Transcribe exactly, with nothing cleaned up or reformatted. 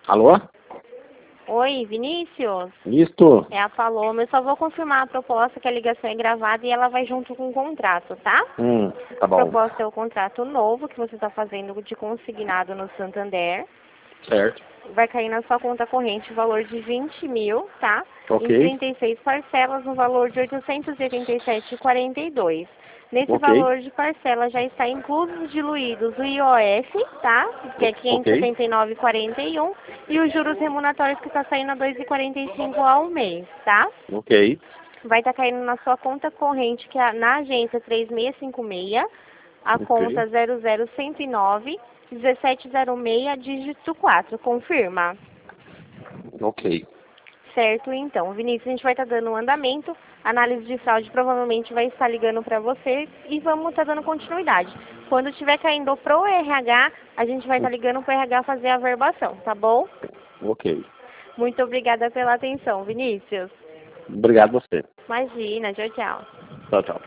Alô? Oi, Vinícius? Isto? É a Paloma. Eu só vou confirmar a proposta, que a ligação é gravada e ela vai junto com o contrato, tá? Hum, tá A bom. proposta é o contrato novo que você está fazendo de consignado no Santander. Certo. Vai cair na sua conta corrente o valor de vinte mil, tá? Ok. Em trinta e seis parcelas, no valor de oitocentos e oitenta e sete reais e quarenta e dois centavos. Nesse Ok. valor de parcela já está incluso diluídos o I O F, tá? Que é quinhentos e Ok. setenta e nove reais e quarenta e um centavos. E os juros remuneratórios que está saindo a dois reais e quarenta e cinco centavos ao mês, tá? Ok. Vai estar caindo na sua conta corrente, que é na agência três seis cinco seis, a Ok. conta zero zero um zero nove, dezessete zero seis, dígito quatro. Confirma? Ok. Certo, então. Vinícius, a gente vai estar dando um andamento. Análise de fraude provavelmente vai estar ligando para você e vamos estar dando continuidade. Quando estiver caindo pro R H, a gente vai estar ligando para o R H fazer a averbação, tá bom? Ok. Muito obrigada pela atenção, Vinícius. Obrigado a você. Imagina, tchau, tchau. Tchau, tchau.